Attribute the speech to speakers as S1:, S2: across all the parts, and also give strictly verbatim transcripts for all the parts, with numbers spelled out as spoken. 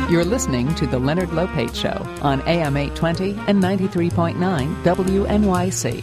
S1: You're listening to The Leonard Lopate Show on A M eight twenty and ninety-three point nine W N Y C.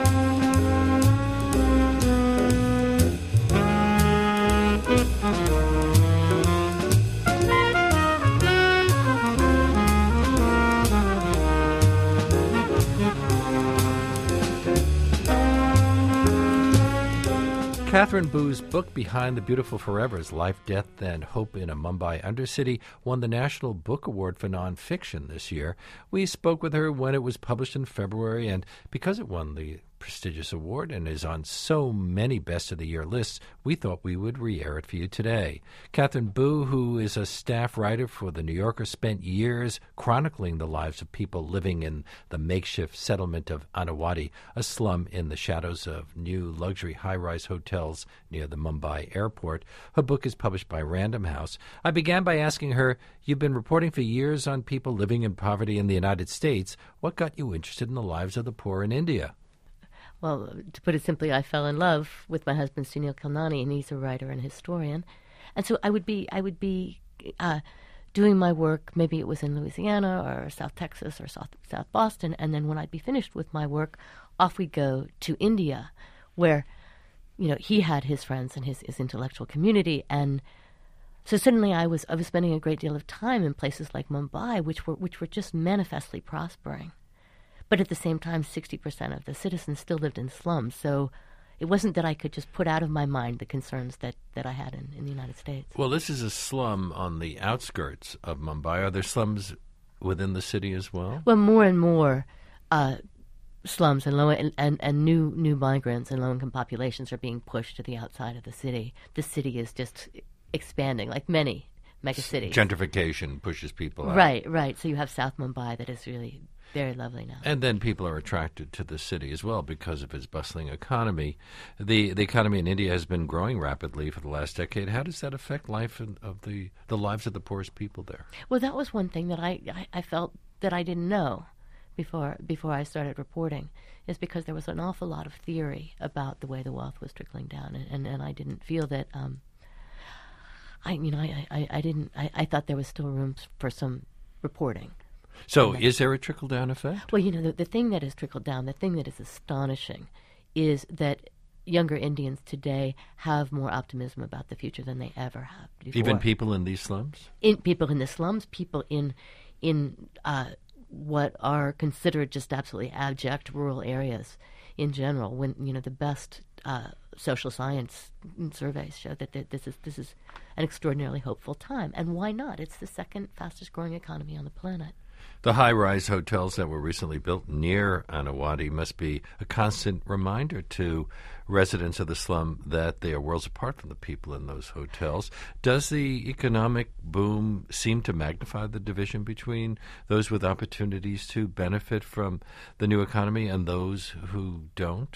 S2: Catherine Boo's book, Behind the Beautiful Forevers, Life, Death, and Hope in a Mumbai Undercity, won the National Book Award for Nonfiction this year. We spoke with her when it was published in February, and because it won the prestigious award and is on so many Best of the Year lists, we thought we would re-air it for you today. Catherine Boo, who is a staff writer for The New Yorker, spent years chronicling the lives of people living in the makeshift settlement of Anawadi, a slum in the shadows of new luxury high-rise hotels near the Mumbai airport. Her book is published by Random House. I began by asking her, you've been reporting for years on people living in poverty in the United States. What got you interested in the lives of the poor in India?
S3: Well, to put it simply, I fell in love with my husband, Sunil Kilnani, and he's a writer and historian. And so I would be, I would be uh, doing my work, maybe it was in Louisiana or South Texas or South, South Boston, and then when I'd be finished with my work, off we'd go to India, where, you know, he had his friends and his, his intellectual community. And so suddenly I was I was spending a great deal of time in places like Mumbai, which were which were just manifestly prospering. But at the same time, sixty percent of the citizens still lived in slums. So it wasn't that I could just put out of my mind the concerns that, that I had in, in the United States.
S2: Well, this is a slum on the outskirts of Mumbai. Are there slums within the city as well?
S3: Well, more and more uh, slums and, low, and, and, and new new migrants and low-income populations are being pushed to the outside of the city. The city is just expanding, like many megacities.
S2: Gentrification pushes people out.
S3: Right, right. So you have South Mumbai that is really very lovely now.
S2: And then people are attracted to the city as well because of its bustling economy. The the economy in India has been growing rapidly for the last decade. How does that affect life in, of the, the lives of the poorest people there?
S3: Well, that was one thing that I, I, I felt that I didn't know before before I started reporting, is because there was an awful lot of theory about the way the wealth was trickling down, and, and, and I didn't feel that. Um, I you know I, I, I didn't I, I thought there was still room for some reporting.
S2: So is there a trickle-down effect?
S3: Well, you know, the, the thing that has trickled down, the thing that is astonishing, is that younger Indians today have more optimism about the future than they ever have before.
S2: Even people in these slums?
S3: In, people in the slums, people in in uh, what are considered just absolutely abject rural areas in general. When, you know, the best uh, social science surveys show that th- this is this is an extraordinarily hopeful time. And why not? It's the second fastest-growing economy on the planet.
S2: The high-rise hotels that were recently built near Anawadi must be a constant reminder to residents of the slum that they are worlds apart from the people in those hotels. Does the economic boom seem to magnify the division between those with opportunities to benefit from the new economy and those who don't?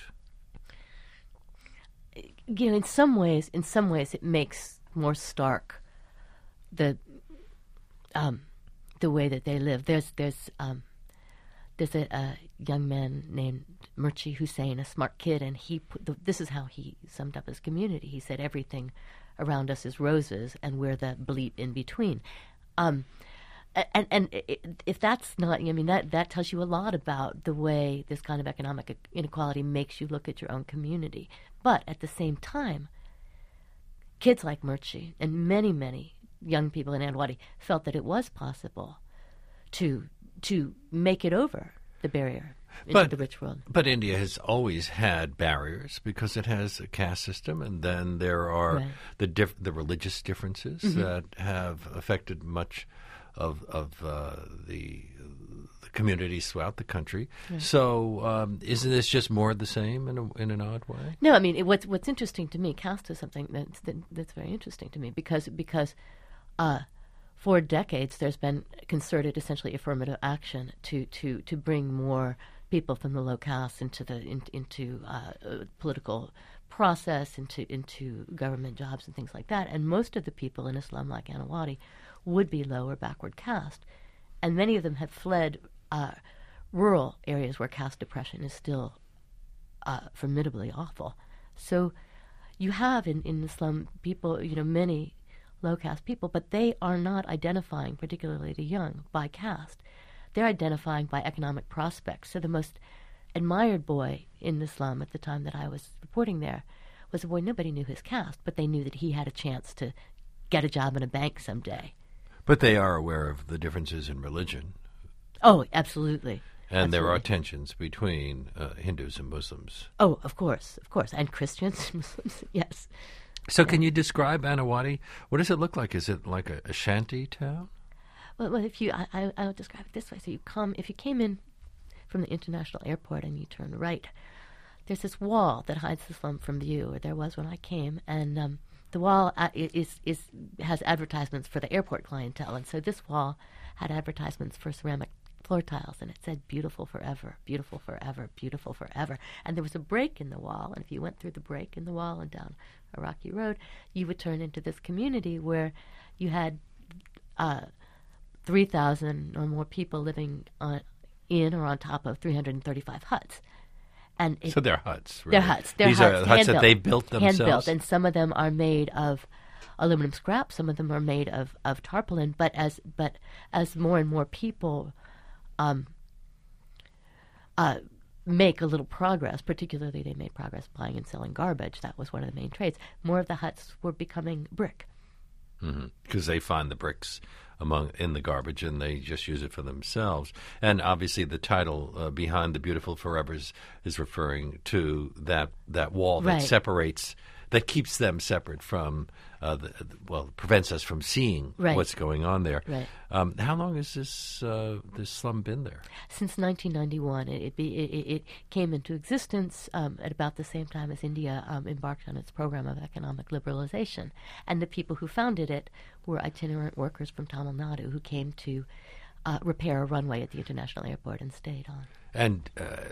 S3: You know, in some ways, in some ways, it makes more stark the um, the way that they live. There's there's um, there's a, a young man named Murchi Hussain, a smart kid, and he put the, this is how he summed up his community. He said, "Everything around us is roses, and we're the bleep in between." Um, and and it, if that's not, I mean, that that tells you a lot about the way this kind of economic inequality makes you look at your own community. But at the same time, kids like Murchi and many many young people in Anawadi felt that it was possible to to make it over the barrier into
S2: but,
S3: the rich world.
S2: But India has always had barriers because it has a caste system, and then there are
S3: Right.
S2: the diff- the religious differences
S3: Mm-hmm.
S2: that have affected much of of uh, the the communities throughout the country.
S3: Right.
S2: So um, isn't this just more of the same in a, in an odd way?
S3: No, I mean, it, what's what's interesting to me, caste is something that's that, that's very interesting to me because because uh, for decades there's been concerted, essentially affirmative action to to, to bring more people from the low caste into the in, into uh, uh, political process, into into government jobs and things like that. And most of the people in a slum like Anawadi would be low or backward caste, and many of them have fled uh, rural areas where caste oppression is still uh, formidably awful. So you have in, in the slum people, you know, many low caste people, but they are not identifying, particularly the young, by caste. They're identifying by economic prospects. So the most admired boy in the slum at the time that I was reporting there was a boy nobody knew his caste, but they knew that he had a chance to get a job in a bank someday.
S2: But they are aware of the differences in religion.
S3: Oh, absolutely.
S2: And
S3: absolutely.
S2: there are tensions between uh, Hindus and Muslims.
S3: Oh, of course, of course. And Christians, Muslims, yes.
S2: So
S3: yeah.
S2: Can you describe Anawati? What does it look like? Is it like a, a shanty town?
S3: Well, well if you, I, I, I'll describe it this way. So you come, if you came in from the international airport and you turn right, there's this wall that hides the slum from view, or there was when I came, and um, the wall uh, is is has advertisements for the airport clientele, and so this wall had advertisements for ceramic floor tiles, and it said "Beautiful forever, beautiful forever, beautiful forever." And there was a break in the wall, and if you went through the break in the wall and down a rocky road, you would turn into this community where you had uh, three thousand or more people living on, in or on top of three hundred thirty-five huts. And it,
S2: so they're huts, right?
S3: They're huts. They're
S2: These
S3: huts,
S2: are huts that
S3: hand-built,
S2: they built themselves?
S3: Hand-built, and some of them are made of aluminum scrap. Some of them are made of, of tarpaulin. But as but as more and more people um, uh, make a little progress, particularly they made progress buying and selling garbage. That was one of the main trades. More of the huts were becoming brick.
S2: Because mm-hmm. they find the bricks among in the garbage and they just use it for themselves. And obviously the title uh, Behind the Beautiful Forevers is referring to that that wall that
S3: right.
S2: separates, that keeps them separate from, uh, the, well, prevents us from seeing
S3: right.
S2: what's going on there.
S3: Right.
S2: Um, how long has this uh, this slum been there?
S3: Since nineteen ninety-one. It, it, be, it, it came into existence um, at about the same time as India um, embarked on its program of economic liberalization. And the people who founded it were itinerant workers from Tamil Nadu who came to uh, repair a runway at the international airport and stayed on.
S2: And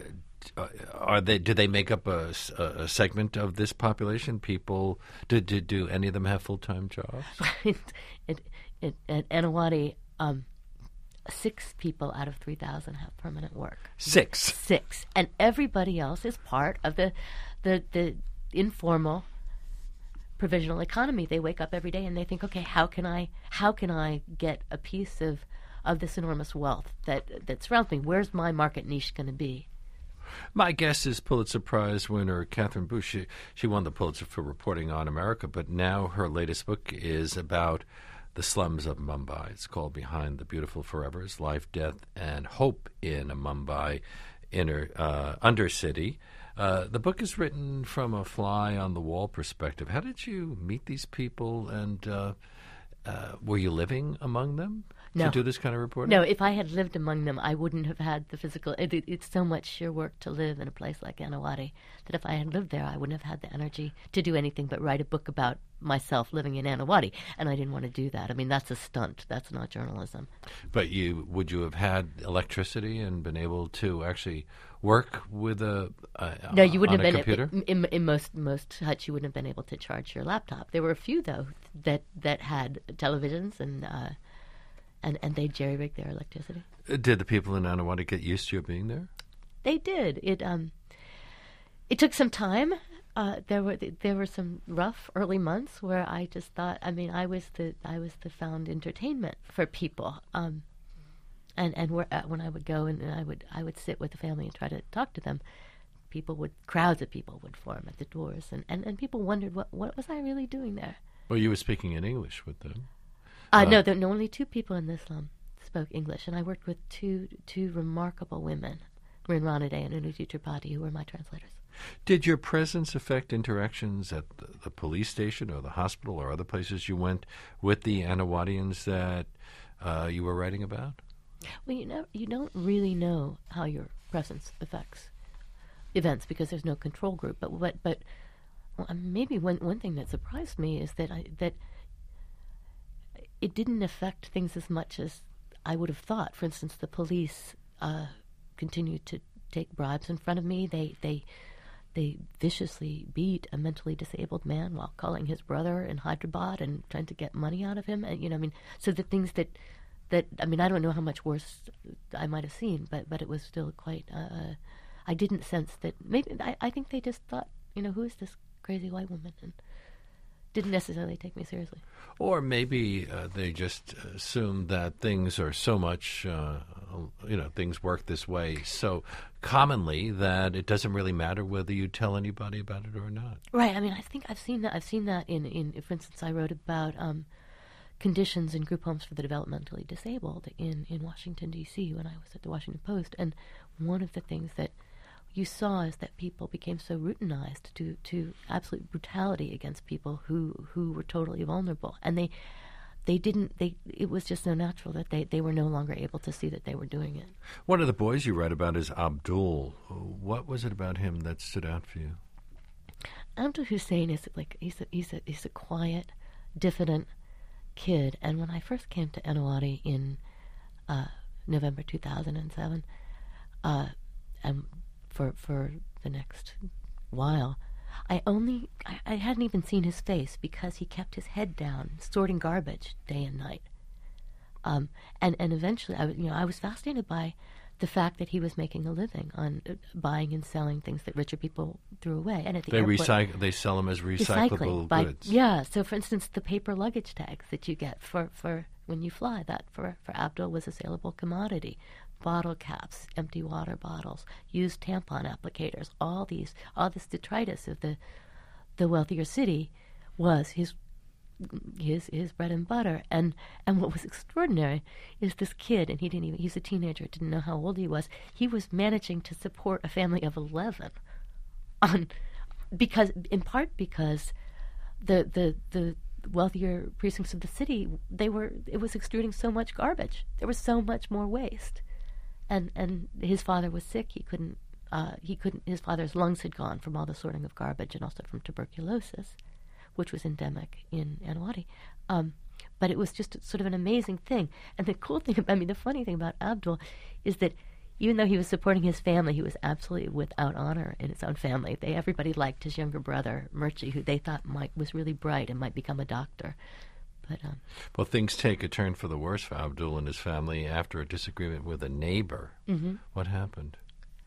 S2: uh, are they? Do they make up a, a segment of this population? People, do, do, do any of them have full-time jobs?
S3: it, it, it, at Anawati, um, six people out of three thousand have permanent work.
S2: Six?
S3: Six. And everybody else is part of the, the, the informal provisional economy. They wake up every day and they think, okay, how can I how can I get a piece of, of this enormous wealth that, that surrounds me? Where's my market niche going to be?
S2: My guest is Pulitzer Prize winner Catherine Booth. She, she won the Pulitzer for reporting on America, but now her latest book is about the slums of Mumbai. It's called Behind the Beautiful Forevers, Life, Death, and Hope in a Mumbai inner uh, Undercity. Uh, the book is written from a fly-on-the-wall perspective. How did you meet these people, and uh, uh, were you living among them
S3: no.
S2: to do this kind of reporting?
S3: No, if I had lived among them, I wouldn't have had the physical... It, it, it's so much sheer work to live in a place like Anawati that if I had lived there, I wouldn't have had the energy to do anything but write a book about myself living in Anawati, and I didn't want to do that. I mean, that's a stunt. That's not journalism.
S2: But you would you have had electricity and been able to actually work with a, a
S3: no? You wouldn't
S2: on
S3: have
S2: a
S3: been
S2: computer?
S3: in, in most most huts. You wouldn't have been able to charge your laptop. There were a few though that that had televisions and uh, and and they jerry rigged their electricity.
S2: Did the people in Anawati get used to you being there?
S3: They did. It um it took some time. Uh, there were there were some rough early months where I just thought. I mean, I was the I was the found entertainment for people. Um, and and where, uh, when I would go and, and I would I would sit with the family and try to talk to them, people would crowds of people would form at the doors, and, and, and people wondered what what was I really doing there.
S2: Well, you were speaking in English with them.
S3: Uh,
S2: Uh,
S3: no, there no, only two people in this slum spoke English, and I worked with two two remarkable women, Marin Ranade and Unuti Tripathi, who were my translators.
S2: Did your presence affect interactions at the, the police station or the hospital or other places you went with the Anawatians that uh, you were writing about?
S3: Well, you know, you don't really know how your presence affects events because there's no control group. But what, but well, maybe one one thing that surprised me is that I, that it didn't affect things as much as I would have thought. For instance, the police uh, continued to take bribes in front of me. They they. They viciously beat a mentally disabled man while calling his brother in Hyderabad and trying to get money out of him. And, you know, I mean, so the things that, that I mean, I don't know how much worse I might have seen, but, but it was still quite, uh, I didn't sense that, maybe, I, I think they just thought, you know, who is this crazy white woman? And didn't necessarily take me seriously.
S2: Or maybe uh, they just assume that things are so much, uh, you know, things work this way so commonly that it doesn't really matter whether you tell anybody about it or not.
S3: Right. I mean, I think I've seen that. I've seen that in, in for instance, I wrote about um, conditions in group homes for the developmentally disabled in, in Washington, D C when I was at the Washington Post. And one of the things that you saw is that people became so routinized to, to absolute brutality against people who, who were totally vulnerable. And they they didn't, they it was just so natural that they, they were no longer able to see that they were doing it.
S2: One of the boys you write about is Abdul. What was it about him that stood out for you?
S3: Abdul Hussein is like, he's a, he's a, he's a quiet, diffident kid. And when I first came to Enawati in uh, November two thousand seven, uh, and for for the next while, I only I, I hadn't even seen his face because he kept his head down, sorting garbage day and night. Um, and and eventually, I you know I was fascinated by the fact that he was making a living on uh, buying and selling things that richer people threw away. And at the
S2: they
S3: airport,
S2: recycle they sell them as recyclable
S3: by,
S2: goods.
S3: Yeah. So, for instance, the paper luggage tags that you get for, for when you fly, that for for Abdul was a saleable commodity. Bottle caps, empty water bottles, used tampon applicators, all these, all this detritus of the the wealthier city was his his his bread and butter. And and what was extraordinary is this kid, and he didn't even, he's a teenager, didn't know how old he was. He was managing to support a family of eleven, on because in part because the the the wealthier precincts of the city, they were it was extruding so much garbage. There was so much more waste. And and his father was sick. He couldn't. Uh, he couldn't. His father's lungs had gone from all the sorting of garbage, and also from tuberculosis, which was endemic in Enawati. Um, but it was just sort of an amazing thing. And the cool thing, I mean, the funny thing about Abdul is that even though he was supporting his family, he was absolutely without honor in his own family. They everybody liked his younger brother, Murchi, who they thought might was really bright and might become a doctor. But, um,
S2: well, things take a turn for the worse for Abdul and his family after a disagreement with a neighbor.
S3: Mm-hmm.
S2: What happened?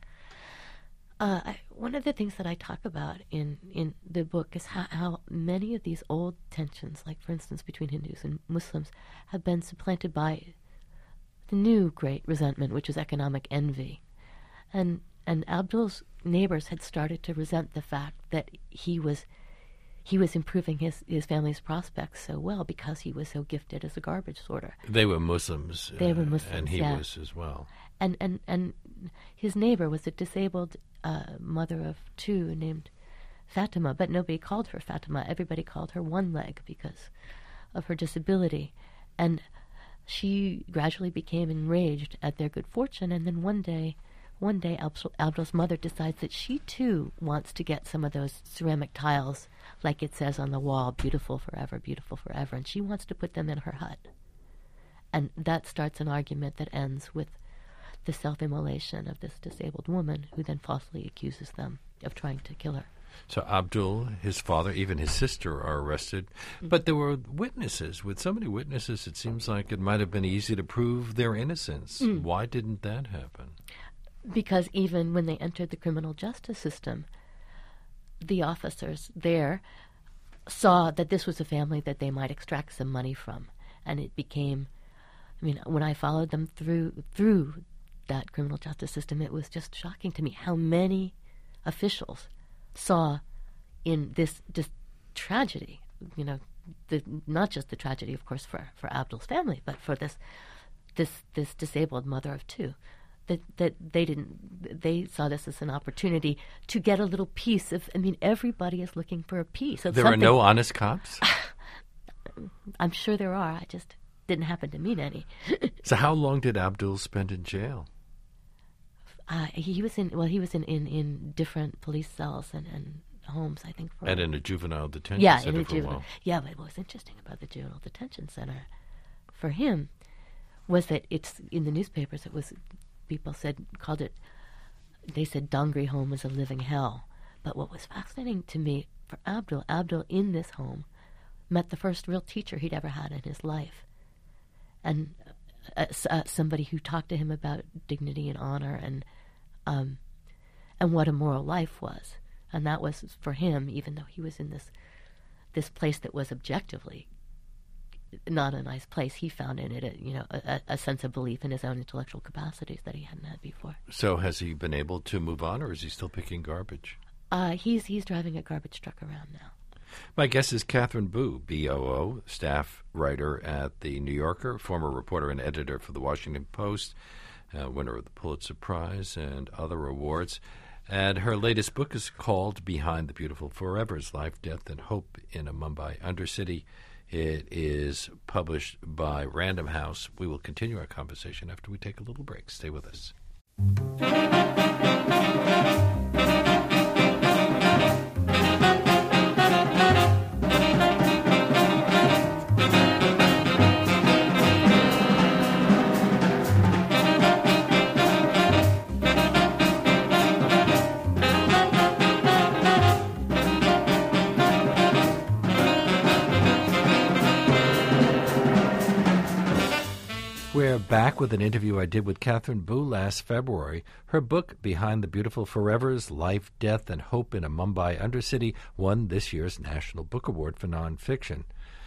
S3: Uh, I, one of the things that I talk about in, in the book is how, how many of these old tensions, like, for instance, between Hindus and Muslims, have been supplanted by the new great resentment, which is economic envy. And, and Abdul's neighbors had started to resent the fact that he was He was improving his, his family's prospects so well because he was so gifted as a garbage sorter.
S2: They were Muslims.
S3: They
S2: uh,
S3: were Muslims,
S2: and he
S3: yeah.
S2: was as well.
S3: And and, and his neighbor was a disabled uh, mother of two named Fatima, but nobody called her Fatima. Everybody called her One Leg because of her disability. And she gradually became enraged at their good fortune, and then one day... One day, Abdul's mother decides that she, too, wants to get some of those ceramic tiles, like it says on the wall, beautiful forever, beautiful forever, and she wants to put them in her hut. And that starts an argument that ends with the self-immolation of this disabled woman, who then falsely accuses them of trying to kill her.
S2: So Abdul, his father, even his sister are arrested. Mm-hmm. But there were witnesses. With so many witnesses, it seems like it might have been easy to prove their innocence. Mm. Why didn't that happen?
S3: Because even when they entered the criminal justice system, the officers there saw that this was a family that they might extract some money from. And it became, I mean, when I followed them through through that criminal justice system, it was just shocking to me how many officials saw in this, this tragedy, you know, the, not just the tragedy, of course, for, for Abdul's family, but for this this this disabled mother of two. That, that they didn't, they saw this as an opportunity to get a little piece of, I mean, everybody is looking for a piece of
S2: There
S3: something.
S2: are no honest cops?
S3: I'm sure there are. I just didn't happen to meet any.
S2: So how long did Abdul spend in jail?
S3: Uh, he was in, well, he was in, in, in different police cells and, and homes, I think. For
S2: and in a juvenile detention
S3: yeah,
S2: center
S3: in a
S2: for
S3: juvenile,
S2: a while.
S3: Yeah, but what was interesting about the juvenile detention center for him was that it's, in the newspapers, it was... People said, called it, they said Dongri home was a living hell. But what was fascinating to me for Abdul, Abdul in this home met the first real teacher he'd ever had in his life. And uh, uh, somebody who talked to him about dignity and honor and um, and what a moral life was. And that was for him, even though he was in this this place that was objectively not a nice place, he found in it, a, you know, a, a sense of belief in his own intellectual capacities that he hadn't had before.
S2: So has he been able to move on, or is he still picking garbage?
S3: Uh, he's he's driving a garbage truck around now.
S2: My guest is Katherine Boo, B O O, staff writer at The New Yorker, former reporter and editor for The Washington Post, uh, winner of the Pulitzer Prize and other awards. And her latest book is called Behind the Beautiful Forevers, Life, Death, and Hope in a Mumbai Undercity. It is published by Random House. We will continue our conversation after we take a little break. Stay with us. We're back with an interview I did with Katherine Boo last February. Her book, Behind the Beautiful Forevers, Life, Death, and Hope in a Mumbai Undercity, won this year's National Book Award for Nonfiction.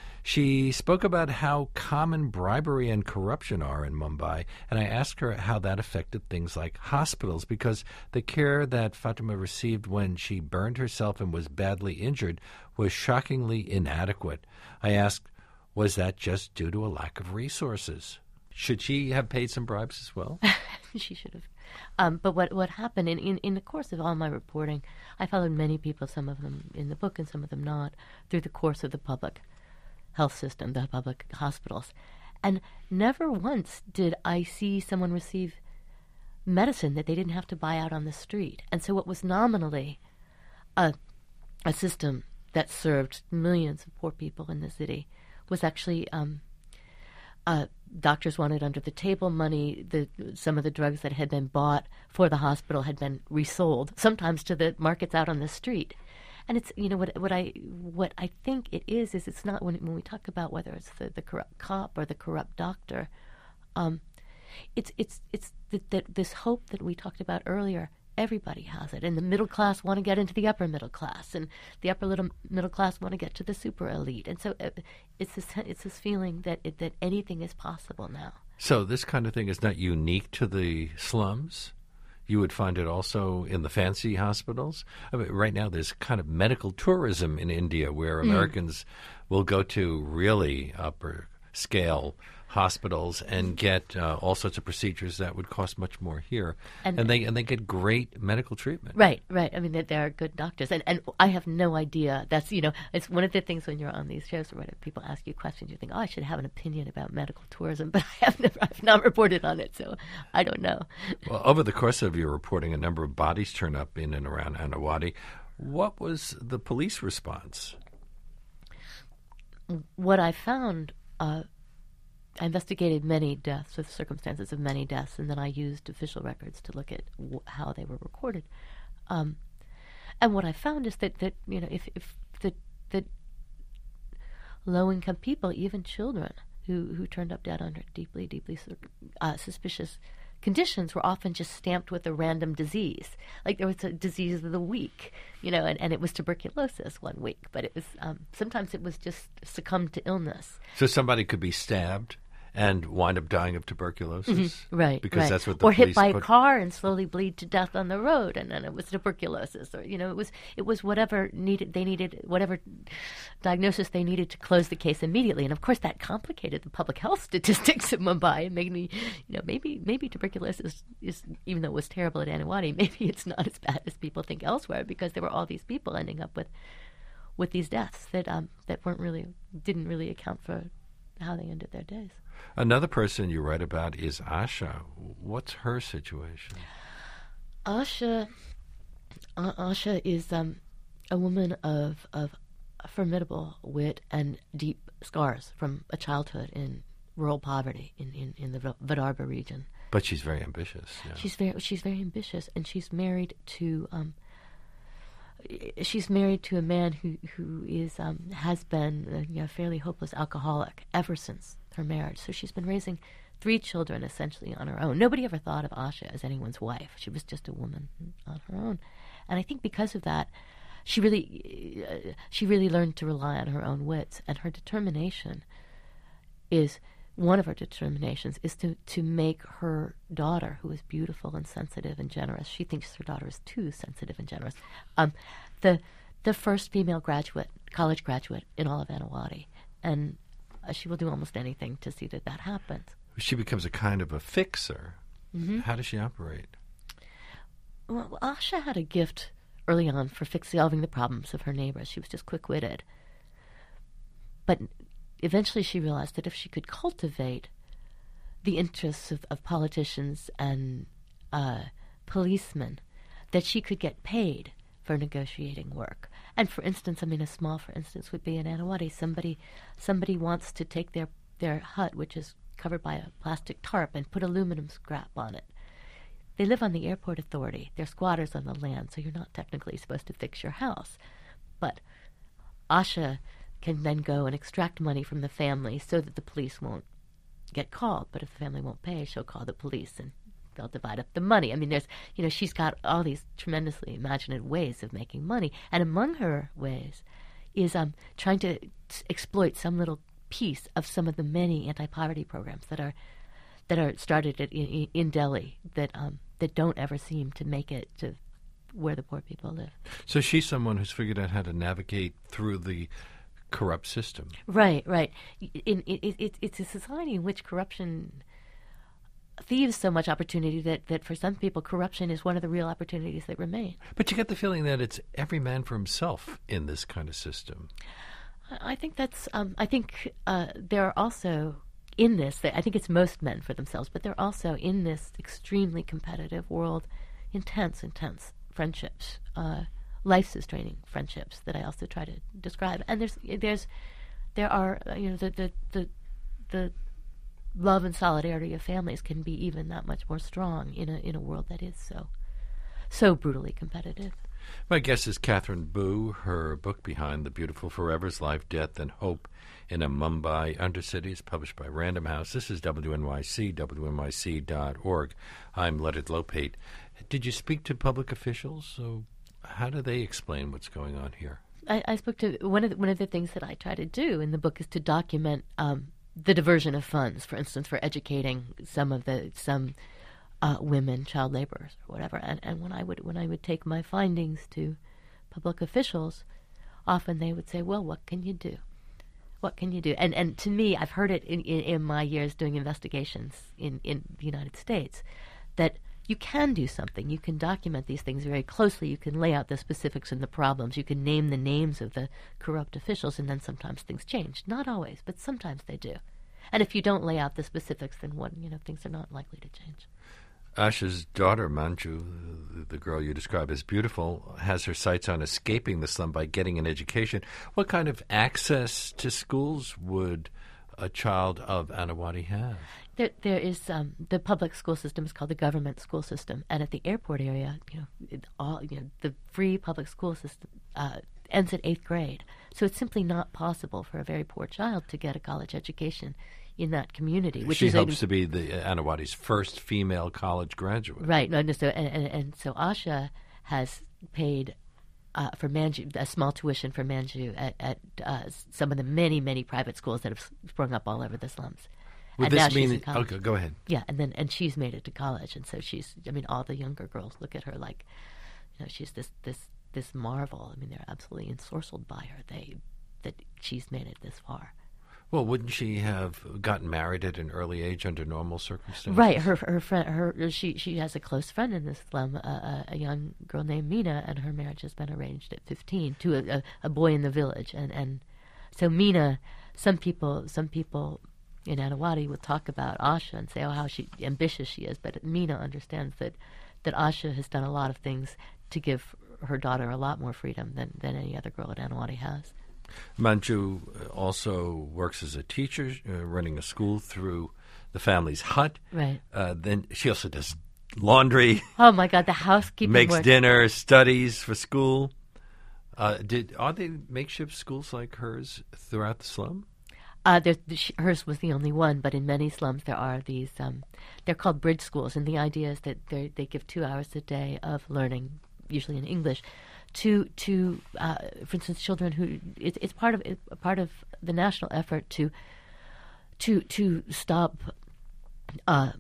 S2: She spoke about how common bribery and corruption are in Mumbai, and I asked her how that affected things like hospitals, because the care that Fatima received when she burned herself and was badly injured was shockingly inadequate. I asked, was that just due to a lack of resources? Should she have paid some bribes as well?
S3: She should have. Um, but what what happened, in, in, in the course of all my reporting, I followed many people, some of them in the book and some of them not, through the course of the public health system, the public hospitals. And never once did I see someone receive medicine that they didn't have to buy out on the street. And so what was nominally a, a system that served millions of poor people in the city was actually... Um, Uh, doctors wanted under-the-table money. The, some of the drugs that had been bought for the hospital had been resold, sometimes to the markets out on the street. And it's, you know, what what I what I think it is, is it's not, when when we talk about whether it's the, the corrupt cop or the corrupt doctor, um, it's it's it's the, the, this hope that we talked about earlier. Everybody has it, and the middle class want to get into the upper middle class, and the upper little middle class want to get to the super elite, and so it, it's this it's this feeling that it, that anything is possible now.
S2: So this kind of thing is not unique to the slums. You would find it also in the fancy hospitals. I mean, right now, there's kind of medical tourism in India where Americans mm. will go to really upper scale hospitals and get uh, all sorts of procedures that would cost much more here, and, and they and they get great medical treatment.
S3: Right, right. I mean, they, they are good doctors, and and I have no idea. That's, you know, it's one of the things when you're on these shows or whatever, people ask you questions, you think, oh, I should have an opinion about medical tourism, but I have never, I've not reported on it, so I don't know.
S2: Well, over the course of your reporting, a number of bodies turn up in and around Ahmedabad. What was the police response?
S3: What I found. Uh, I investigated many deaths, the circumstances of many deaths, and then I used official records to look at w- how they were recorded. Um, and what I found is that, that you know, if, if the, the low-income people, even children who, who turned up dead under deeply, deeply uh, suspicious conditions, were often just stamped with a random disease. Like there was a disease of the week, you know, and, and it was tuberculosis one week, but it was um, sometimes it was just succumbed to illness.
S2: So somebody could be stabbed and wind up dying of tuberculosis?
S3: Mm-hmm. Right.
S2: Because
S3: right.
S2: that's what the
S3: or
S2: police
S3: hit by
S2: put...
S3: a car and slowly bleed to death on the road, and then it was tuberculosis. Or, you know, it was it was whatever needed they needed, whatever diagnosis they needed to close the case immediately. And of course that complicated the public health statistics of Mumbai and made me, you know, maybe maybe tuberculosis is, even though it was terrible at Ahmedabad, maybe it's not as bad as people think elsewhere, because there were all these people ending up with with these deaths that um that weren't really didn't really account for how they ended their days.
S2: Another person you write about is Asha. What's her situation?
S3: Asha, uh, Asha is um, a woman of of formidable wit and deep scars from a childhood in rural poverty in, in, in the Vidarbha region.
S2: But she's very ambitious. Yeah.
S3: She's very she's very ambitious, and she's married to um, she's married to a man who who is um, has been uh, you know, a fairly hopeless alcoholic ever since her marriage. So she's been raising three children essentially on her own. Nobody ever thought of Asha as anyone's wife. She was just a woman on her own. And I think because of that, she really, uh, she really learned to rely on her own wits, and her determination is one of her determinations is to to make her daughter, who is beautiful and sensitive and generous. She thinks her daughter is too sensitive and generous. Um, the the first female graduate, college graduate in all of Anawati, and uh, she will do almost anything to see that that happens.
S2: She becomes a kind of a fixer.
S3: Mm-hmm.
S2: How does she operate?
S3: Well, Asha had a gift early on for fix solving the problems of her neighbors. She was just quick-witted. But eventually she realized that if she could cultivate the interests of, of politicians and uh, policemen, that she could get paid for negotiating work. And for instance, I mean, a small for instance would be in Anawati. Somebody, somebody wants to take their, their hut, which is covered by a plastic tarp, and put aluminum scrap on it. They live on the airport authority. They're squatters on the land, so you're not technically supposed to fix your house. But Asha can then go and extract money from the family so that the police won't get called. But if the family won't pay, she'll call the police and they'll divide up the money. I mean, there's, you know, she's got all these tremendously imaginative ways of making money. And among her ways is um, trying to t- exploit some little piece of some of the many anti-poverty programs that are that are started at, in, in Delhi that um, that don't ever seem to make it to where the poor people live.
S2: So she's someone who's figured out how to navigate through the corrupt system.
S3: Right, right. In, in, it, it's a society in which corruption thieves so much opportunity that, that for some people corruption is one of the real opportunities that remain.
S2: But you get the feeling that it's every man for himself in this kind of system.
S3: I think that's, um, I think uh, there are also in this, I think it's most men for themselves, but they're also in this extremely competitive world, intense, intense friendships, uh, life-sustaining friendships that I also try to describe. And there's, there's, there are, uh, you know, the, the, the, the love and solidarity of families can be even that much more strong in a in a world that is so, so brutally competitive.
S2: My guest is Catherine Boo. Her book, Behind the Beautiful Forevers, Life, Death, and Hope in a Mumbai Undercity, is published by Random House. This is W N Y C, W N Y C dot org. I'm Leonard Lopate. Did you speak to public officials? So how do they explain what's going on here?
S3: I, I spoke to, one of the, one of the things that I try to do in the book is to document um, the diversion of funds, for instance, for educating some of the, some Uh, women, child laborers, or whatever, and and when I would when I would take my findings to public officials, often they would say, "Well, what can you do? What can you do?" And and to me, I've heard it in, in, in my years doing investigations in, in the United States, that you can do something. You can document these things very closely. You can lay out the specifics and the problems. You can name the names of the corrupt officials, and then sometimes things change. Not always, but sometimes they do. And if you don't lay out the specifics, then what you know things are not likely to change.
S2: Asha's daughter, Manju, the, the girl you describe as beautiful, has her sights on escaping the slum by getting an education. What kind of access to schools would a child of Anawati have?
S3: There, there is um, the public school system is called the government school system, and at the airport area, you know, it all you know, the free public school system uh, ends at eighth grade. So it's simply not possible for a very poor child to get a college education in that community. Which
S2: she
S3: is
S2: hopes
S3: a,
S2: to be the Anawati's first female college graduate.
S3: Right. No, no, so, and, and, and so Asha has paid uh, for Manju, a small tuition for Manju at, at uh, some of the many, many private schools that have sprung up all over the slums.
S2: Would
S3: and
S2: this
S3: now she's
S2: mean...
S3: in college.
S2: Okay, go ahead.
S3: Yeah, and then and she's made it to college, and so she's, I mean, all the younger girls look at her like, you know, she's this, this, this marvel. I mean, they're absolutely ensorcelled by her, They that she's made it this far.
S2: Well, wouldn't she have gotten married at an early age under normal circumstances?
S3: Right. Her her friend her she she has a close friend in this slum, uh, a young girl named Mina, and her marriage has been arranged at fifteen to a, a, a boy in the village, and and so Mina, some people some people in Anawati would talk about Asha and say, oh, how she ambitious she is, but Mina understands that that Asha has done a lot of things to give her daughter a lot more freedom than than any other girl in Anawati has.
S2: Manju also works as a teacher, uh, running a school through the family's hut.
S3: Right.
S2: Uh, then she also does laundry.
S3: Oh my God, the housekeeping
S2: makes
S3: work.
S2: dinner, studies for school. Uh, did are there makeshift schools like hers throughout the slum?
S3: Uh, there, sh- hers was the only one, but in many slums there are these. Um, they're called bridge schools, and the idea is that they they give two hours a day of learning, usually in English, to to uh, for instance, children who it, it's part of it's part of the national effort to to to stop uh,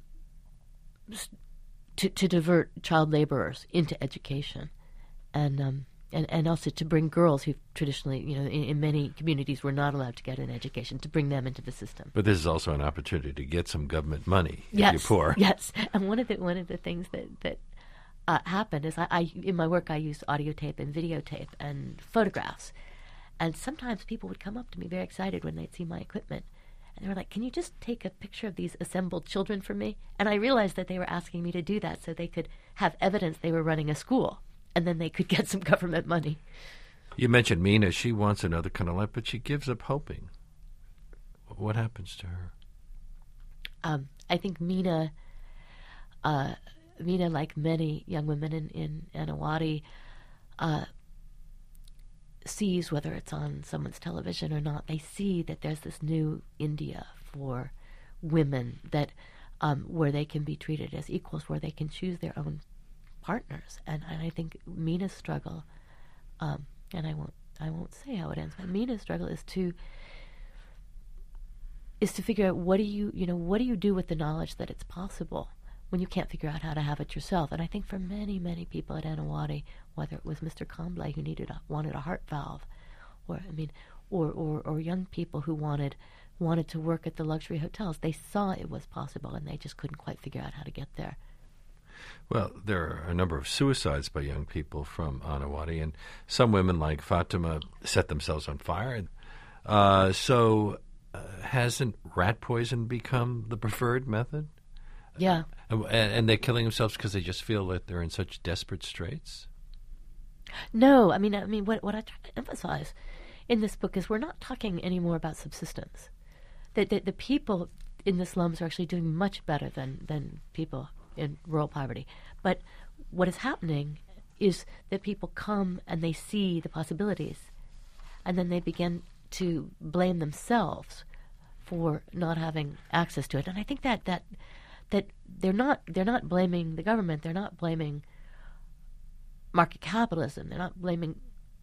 S3: to to divert child laborers into education, and um, and and also to bring girls who traditionally, you know, in, in many communities were not allowed to get an education, to bring them into the system.
S2: But this is also an opportunity to get some government money if
S3: Yes,
S2: you're poor.
S3: yes. And one of the one of the things that that uh, happened is I, I in my work I used audio tape and videotape and photographs, and sometimes people would come up to me very excited when they'd see my equipment, and they were like, "Can you just take a picture of these assembled children for me?" And I realized that they were asking me to do that so they could have evidence they were running a school, and then they could get some government money.
S2: You mentioned Mina. She wants another kind of life, but she gives up hoping. What happens to her?
S3: Um, I think Mina, uh, Mina, like many young women in, in Anawati, uh, sees, whether it's on someone's television or not, they see that there's this new India for women that um, where they can be treated as equals, where they can choose their own partners. And, and I think Mina's struggle, um, and I won't I won't say how it ends, but Mina's struggle is to is to figure out what do you you know what do you do with the knowledge that it's possible when you can't figure out how to have it yourself. And I think for many many people at Anawati, whether it was Mister Kamble who needed a, wanted a heart valve, or I mean, or, or or young people who wanted wanted to work at the luxury hotels, they saw it was possible and they just couldn't quite figure out how to get there.
S2: Well, there are a number of suicides by young people from Anawati, and some women like Fatima set themselves on fire. Uh, so uh, hasn't rat poison become the preferred method?
S3: Yeah.
S2: Uh, and, and they're killing themselves because they just feel that they're in such desperate straits?
S3: No, I mean, I mean, what, what I try to emphasize in this book is we're not talking anymore about subsistence. The, the, the people in the slums are actually doing much better than, than people in rural poverty. But what is happening is that people come and they see the possibilities, and then they begin to blame themselves for not having access to it. And I think that that that they're not they're not blaming the government, they're not blaming market capitalism, they're not blaming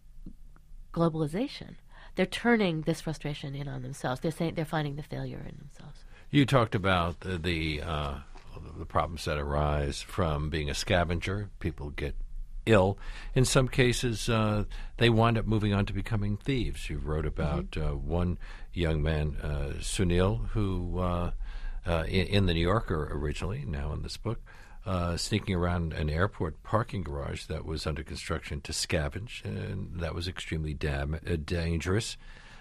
S3: globalization. They're turning this frustration in on themselves. They're saying they're finding the failure in themselves.
S2: You talked about the, the uh the problems that arise from being a scavenger. People get ill. In some cases, uh, they wind up moving on to becoming thieves. You wrote about mm-hmm. uh, one young man, uh, Sunil, who uh, uh, in, in the New Yorker originally, now in this book, uh, sneaking around an airport parking garage that was under construction to scavenge, and that was extremely dam- uh, dangerous.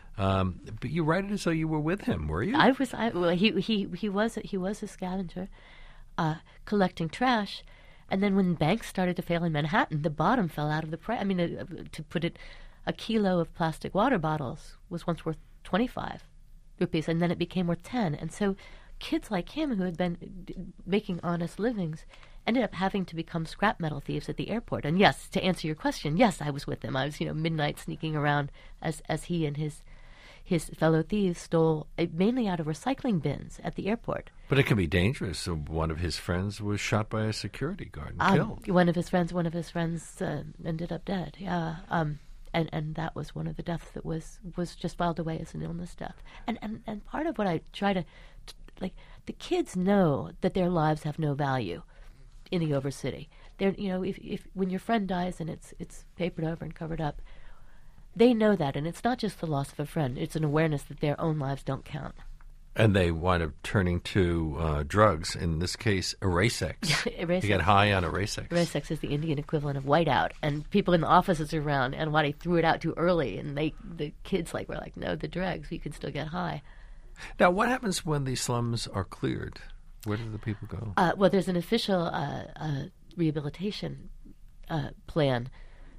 S2: Um, but you write it as though you were with him, were you?
S3: I was. I, well, he he he was he was a scavenger. Uh, collecting trash, and then when banks started to fail in Manhattan, the bottom fell out of the price. I mean, uh, to put it, a kilo of plastic water bottles was once worth twenty-five rupees, and then it became worth ten. And so kids like him who had been d- making honest livings ended up having to become scrap metal thieves at the airport. And yes, to answer your question, yes, I was with him. I was, you know, midnight sneaking around as, as he and his his fellow thieves stole uh, mainly out of recycling bins at the airport.
S2: But it can be dangerous. So one of his friends was shot by a security guard and
S3: um,
S2: killed.
S3: One of his friends, one of his friends uh, ended up dead. Yeah, um, and and that was one of the deaths that was, was just filed away as an illness death. And and and part of what I try to, t- like, the kids know that their lives have no value in the overcity. They're, you know, if if when your friend dies and it's it's papered over and covered up, they know that, and it's not just the loss of a friend. It's an awareness that their own lives don't count.
S2: And they wind up turning to uh, drugs, in this case, Erasex.
S3: Erasex.
S2: You get high on Erasex.
S3: Erasex is the Indian equivalent of whiteout, and people in the offices around Anawati threw it out too early, and they the kids like were like, no, the drugs, we can still get high.
S2: Now, what happens when these slums are cleared? Where do the people go?
S3: Uh, well, there's an official uh, uh, rehabilitation uh, plan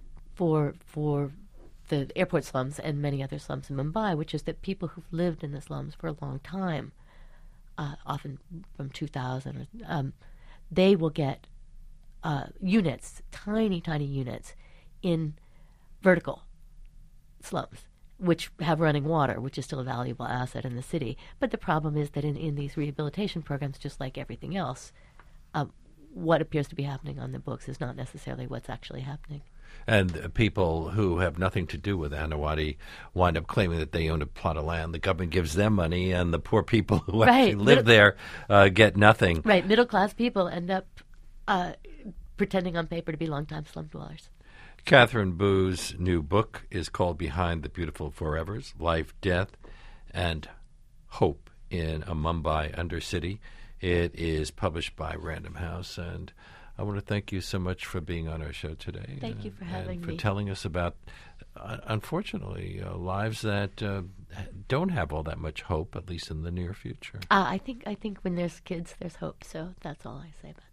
S3: for for the airport slums and many other slums in Mumbai, which is that people who've lived in the slums for a long time, uh, often from two thousand, or, um, they will get uh, units, tiny, tiny units in vertical slums, which have running water, which is still a valuable asset in the city. But the problem is that in, in these rehabilitation programs, just like everything else, um, what appears to be happening on the books is not necessarily what's actually happening.
S2: And uh, people who have nothing to do with Anawati wind up claiming that they own a plot of land. The government gives them money, and the poor people who
S3: Right.
S2: actually live
S3: Middle-
S2: there uh, get nothing.
S3: Right, middle class people end up uh, pretending on paper to be longtime slum dwellers.
S2: Catherine Boo's new book is called Behind the Beautiful Forevers, Life, Death, and Hope in a Mumbai Undercity. It is published by Random House, and I want to thank you so much for being on our show today.
S3: Thank you for
S2: and
S3: having
S2: for
S3: me.
S2: telling us about, uh, unfortunately, uh, lives that uh, don't have all that much hope, at least in the near future.
S3: Uh, I think I think when there's kids, there's hope. So that's all I say about it.